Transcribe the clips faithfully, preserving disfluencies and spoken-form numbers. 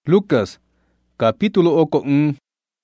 Lucas, capítulo oko un.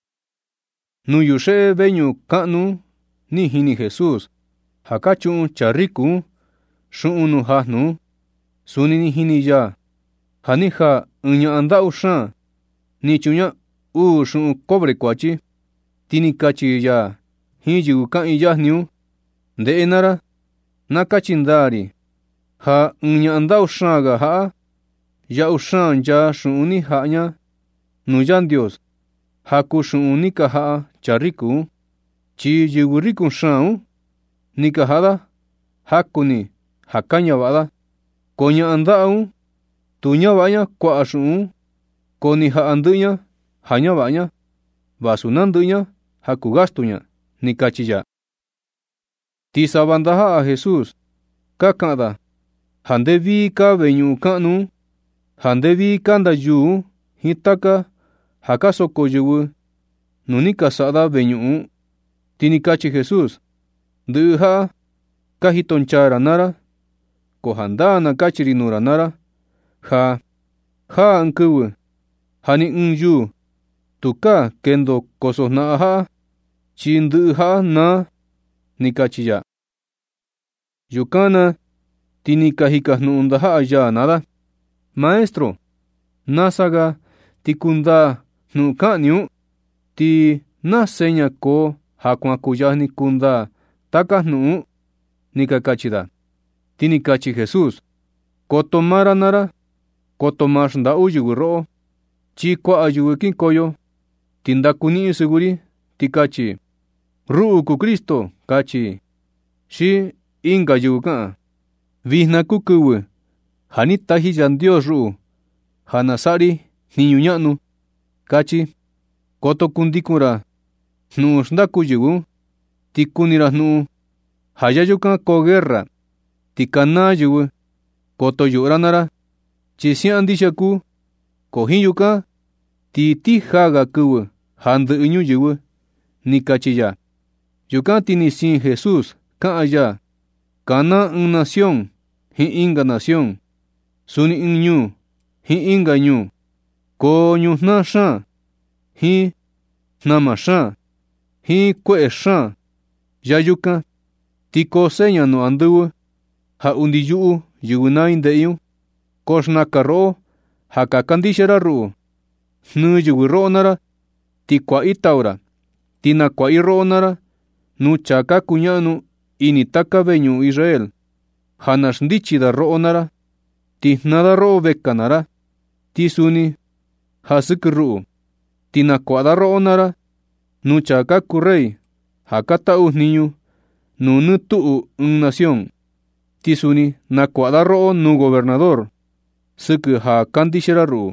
Nuyushe veñu ka'nu ni hini Jesús. Hakachu chariku shu'unu hahnu. Suni ni hini ya. Haniha unya anda usha. Ni chunya u shu'un cobre kwachi. Tini kachi ya. Hiyu ka'i yahniu. De enara. Nakachindari. Ha unya anda usha ga ha. Ya ushan ya shu'uni ha'nya. Nuyan Dios. Haku shu'uni ka ha'a chariku. Chi yuguriku sha'u. Nika hada. Hakuni. Hakanya wada. Konya anda'u. Tunya wa'nya kwa shu'u. Koni ha'andunya. Hanya wa'nya. Basunandunya. Haku gastunya. Nikachiya. Tisa bandaha a Jesús. Kakada. Handevi ka veñu ka'nu. Handevi kanda yu. Hitaka. Hakasoko yuwu. Nunika sada veñu. Tinikachi Jesús. Duha. Kahitonchara nara. Kohanda na kachirinura nara. Ha. Ha ankuwu. Hani unyu. Tuka kendo kososna ha. Chinduha na. Nikachiya. Yukana. Tinikahikahnu undaha ya nada. Maestro. Nasaga. Tikunda. Nukaniu. Ti nasenya ko. Hakwa kuyahni kunda. Takahnu. Nikakachida. Tinikachi Jesús. Kotomara nara. Kotomashnda uyuguro. Chikwa ayuwikin koyo. Tindakuni seguri. Tikachi. Ru'uku Kristo. Kachi. Shi inga yuka. Vihna kukuwe. Hanitahi yan Dios ru. Hanasari. Niñuñanu. Kachi. Koto kundikura. Nu shndaku yugu. Tikunira nu. Hayayuka ko guerra. Tikana yugu. Koto yuranara. Chisian dishaku. Kohiyuka. Titi haga kuwe. Handu inyu yugu. Nikachiya. Yuka tinisin Jesús. Kaaya. Kana un nación. Hi inga nación. Suni inyu. Hi inga nyu. Ko nyu na sha. Hi nama sha. Hi kwe sha. Yayuka. Tiko senya no anduwe. Ha undi yu. Yuguna indeyu. Koshna karo. Haka kandishara ru. Nu yuguro nara. Tikwa itaura. Tina kwa iro nara. Nu chaka kunyanu. Initaka veñu Israel. Hanas ndichida ro nara. Tihnada ro bekanara. Tisuni. Hasukru. Tina kwada ro nara. Nu chaka kurei. Hakata usniñu. Nu nutu un nación. Tisuni. Na kwada ro nu gobernador. Suku ha kandishera ru.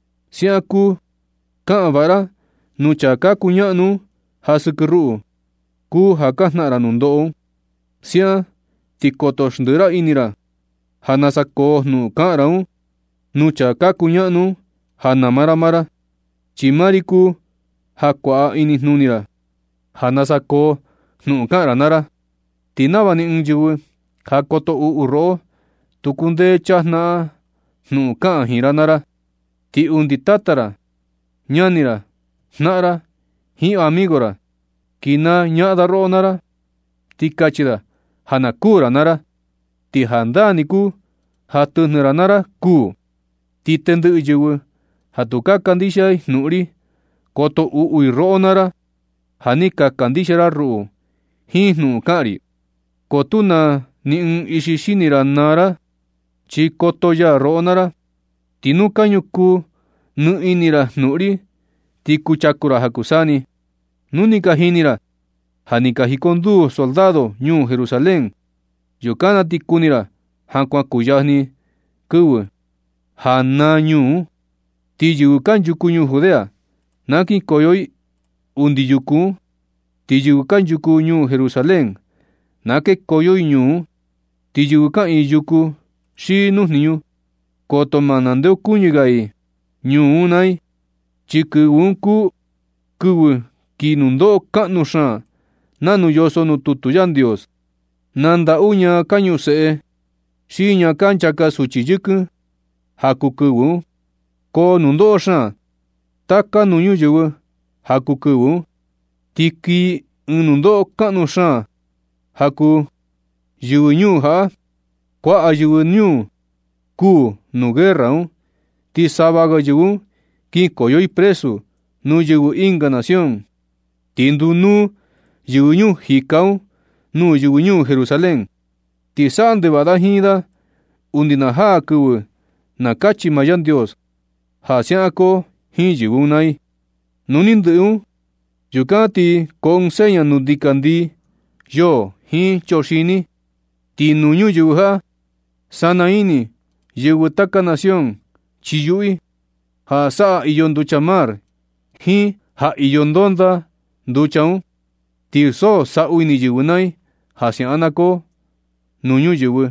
Siaku. Kaavara. Nu chaka kunyanu. Hasukru. Ku hakasnara nundo. Sia. Tikotoshdura inira. Hanasako nu karau. Nu chaka kunyanu. Hanamara mara. Chimariku. Hakwa inisnunira. Hanasako nu karanara. Tinabani unjuwe. Hakoto uuro. Tukunde chasna. Nu ka hiranara. Ti unditatara. Nyanira. Nara. Hi amigora. Kina nyadaro nara. Tikachida. Hanakura nara. Tihandaniku. Hatunura nara ku. Titendu ujuwe. Hatuka kandishay nuri. Koto uui ro nara. Hanika kandishara ru. Hinu kari. Kotuna ni un ishishinira nara. Chi koto ya ro nara. Tinuka nyuku. Nu inira nuri. Tikuchakura hakusani. Nunika hinira. Hanika hikondu soldado New Jerusalén. Yukana tikunira. Hankwa kuyahni. Kuwe. Hana nyu. Tiyukan yuku nyu Judea. Naki koyoi. Undi yuku. Tiyukan yuku New Jerusalén. Nake koyoi nyu. Tiyukan i yuku. Shi nuhniyu. Koto manandeu kunyigai. Nyu unai. Chiku unku. Kuwe. Kinundo kanusha. Nanu yoso no tutuyan Dios. Nanda uña kañu se. Shiña kanchaka suchiyuku. Hakukuwu. ko nundo xaan taka nu ñuyɨvɨ jaku kɨvɨ, ti kii ɨɨn nundo'o ka'nu xaan jaku yɨvɨ ñuu ja'a. Kua'a yɨvɨ ñuu kuu nu guerra un, ti sava ga yɨvɨ un kinkoyoi presu nu yɨvɨ inka nación. Ti ndunuu yɨvɨ ñuu jika un nuu yɨvɨ ñuu Jerusalén. Ti sa'a ndeva'a da jin da undi na jaa kɨvɨ na katyi maa Yandios ja sia'an koo jin yɨvɨ un nai. Nu ni ndɨ'ɨ un, yukan ti koo ɨɨn seña nu ndikandii yoo jin tyoxini. Ti nu ñuyɨvɨ ja'a sana ini yɨvɨ taka nación tyiyu'i ja sa'a iyo nducha mar jin ja iyo ndonda nducha un. Ti so sa'u ini yɨvɨ nai ja sia'an na koo nu ñuyɨvɨ.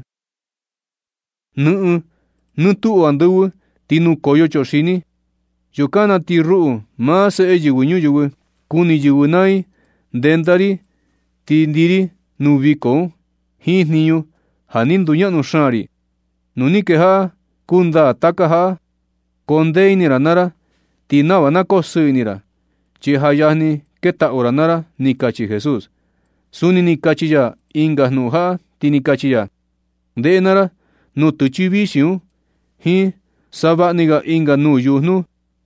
Nɨ'ɨ nɨ tu'u andɨvɨ ti nukoyo tyoxini. Yukan na ti ru'u maa Se'e Yɨvɨ Ñuyɨvɨ kuni yɨvɨ nai ndenda ri ti ndii ri nu viko un jin jniñu ja ni nduña'nu xaan ri. Nu ni keja'a kundaa taka ja'a, koo ndee ini ra naa ra, ti nava na koo sɨɨ ini ra, tyi ja yajni keta'u ra naa ra ―ni katyi Jesús. Suni ni katyi ya inka jnu'un ja'a, ti ni katyi ya: ―Nde'e naa ra, nu tɨtyi vixi un jin sava'ni ga inka nuu yujnu.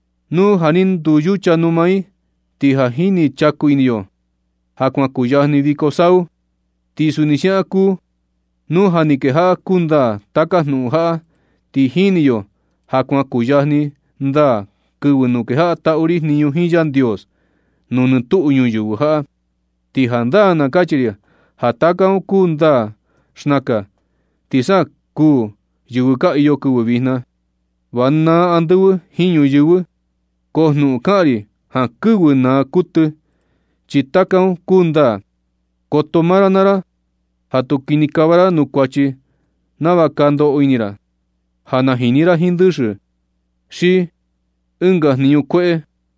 Nu ja ni nduyutya numai, ti ja jini chaku ini yo ja kuan kuyajni viko sau. Ti suni sia'an kuu, nu ja ni keja'a kundaa taka jnu'un ja'a, ti jini yo ja kuan kuyajni ndaa kɨvɨ nu keja'a ta'u ri jniñu jin Yandios nu nɨ tu'u ñuyɨvɨ ja'a. Ti jandaa na katyi ri ja taka un kuu ndaa xnaka, ti sa kuu yɨvɨ ka iyo kɨvɨ vijna. Va naa andɨvɨ jin ñuyɨvɨ, ko jnu'un ka'an ri ja kɨvɨ naa kutɨ, tyi taka un kuu ndaa. Koto maa ra naa ra ja tu kini kava ra nuu kuatyi nava kando'o ini ra ja na jini ra jin ndɨxɨ, xi inka jniñu kue'e,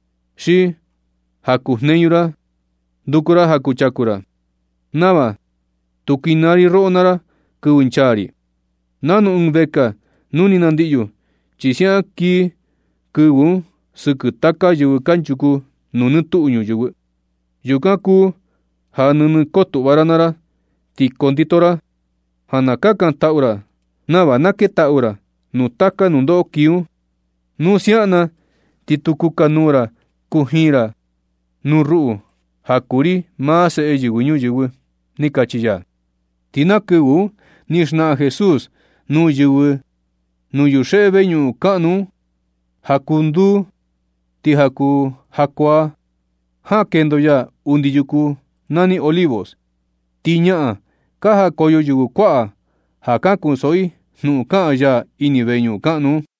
xi ja kujneñu ra nduku ra ja kutyaku ra, nava tu kinaa ri ro'o naa ra kɨvɨ ntyaa ri. Nanu ɨɨn veka nu ni nandi'yu, tyi sia'an kii kɨvɨ un sɨkɨ taka yɨvɨ kanchuku nuu nɨ tu'u ñuyɨvɨ. Yukan kuu ja nɨnɨ kotu'va ra naa ra, ti kondito ra ja na kakan ta'u ra nava naketa'u ra nuu taka nundo'o kii un. Nu sia'an na, ti tu kukanuu ra kujiin ra nuu ru'u ja kuu ri maa Se'e Yɨvɨ Ñuyɨvɨ ―ni katyi ya. Ti na kɨvɨ un ni xna'a Jesús nuu yɨvɨ nu yuxe'e veñu'u ka'nu un ja kuu nduu, ti ja kuu jakuaa. Jan kendo ya undi yuku nani Olivos. Ti ña'a ka jakoyo yɨvɨ kua'a ja kakun so'i jnu'un ka'an ya ini veñu'u ka'nu un.